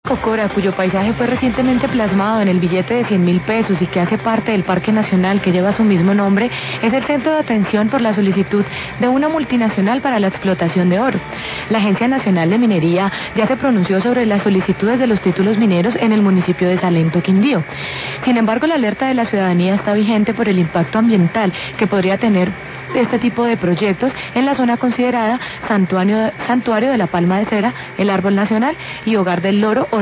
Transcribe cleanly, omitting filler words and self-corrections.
Cocora, cuyo paisaje fue recientemente plasmado en el billete de 100.000 pesos y que hace parte del Parque Nacional que lleva su mismo nombre, es el centro de atención por la solicitud de una multinacional para la explotación de oro. La Agencia Nacional de Minería ya se pronunció sobre las solicitudes de los títulos mineros en el municipio de Salento, Quindío. Sin embargo, la alerta de la ciudadanía está vigente por el impacto ambiental que podría tener este tipo de proyectos en la zona considerada Santuario de la Palma de Cera, el árbol nacional y hogar del loro